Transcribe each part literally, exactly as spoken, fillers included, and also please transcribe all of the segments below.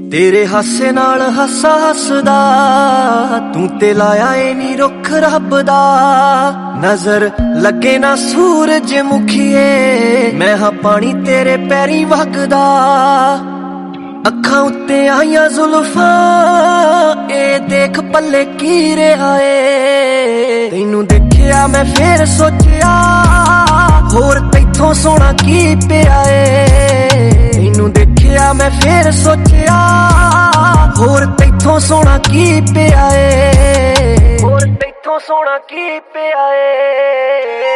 तेरे हासे नाल हासा हसदा तू ते लाया ए नी रुख रब दा। नजर लगे ना सूरज मुखिए मैं हाँ पानी तेरे पैरी वगदा। अखां उत्ते आईयां जुल्फां ए देख पल्ले की रहा ए। तैनू देखिया मैं फिर सोचिया होर तैथों सोना की पिया ए। तैनू देखिया मैं फिर सोचिया होर तैथों सोना की पिया ए। होर तैथों सोना की पिया ए।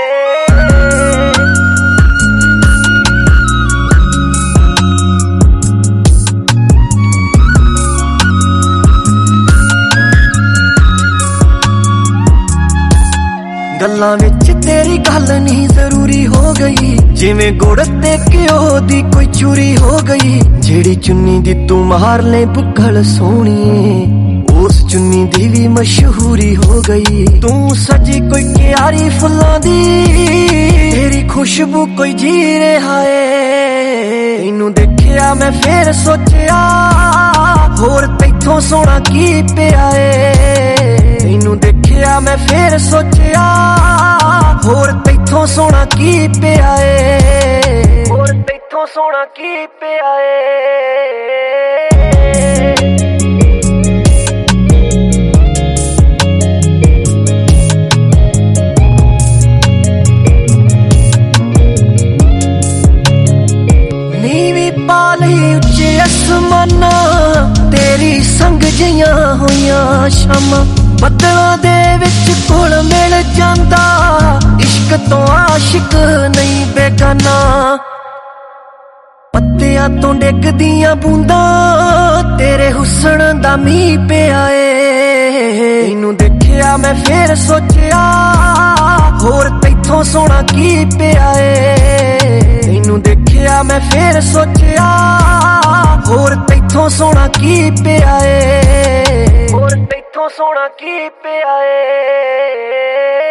गल्लां विच तेरी गल नहीं जरूरी हो गई जिवें गुड़ ते घ्यो दी कोई चूरी हो गई। जेड़ी चुन्नी दी तू मार ले बुक्कल सोहणीए उस चुन्नी दी भी मशहूरी हो गई। तू सजी कोई क्यारी फुल्लां दी तेरी खुशबू कोई जी रहा है। तैनू देखिया मैं फिर सोचिया होर तैथों सोना की पिया ए। तैनू देखिया मैं फिर सोचिया होर तैथों सोना की पिया ए। होर तैथों सोना की पिया ए। नीवी पाली उच्चे आसमाना तेरी संग जियां होइयां शामां। बदलां दे विच घुल मिल जांदा इश्क तो आशिक नहीं बेगाना। पत्तियां तो डिगदियां बूंदां तेरे हुस्न दा मींह पिया ए। तैनू देखिया मैं फिर सोचिया होर तैथों सोना की पिया ए। तैनू देखिया मैं फिर सोचिया होर तैथों सोना की पिया ए। होर तैथों सोना की पिया ए।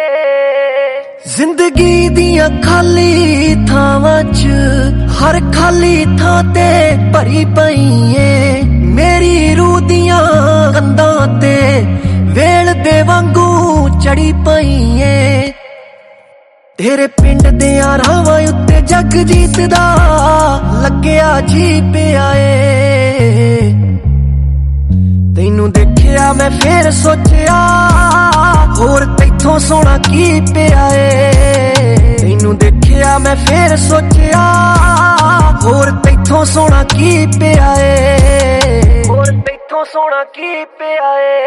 जिंदगी दियां खाली थावां च हर खाली थां ते भरी पई ए। मेरी रूह दियां कंधां ते वेल दे वांगू चढ़ी पई ए। तेरे पिंड दियां रावां उत्ते जगजीत दा लग्या जी पिया ए। तैनू देखिया मैं फिर सोचिया होर तैथों सोना की पिया ए। तैनू देखिया मैं फिर सोचिया होर तैथों सोना की पिया ए। होर तैथों सोना की पिया ए।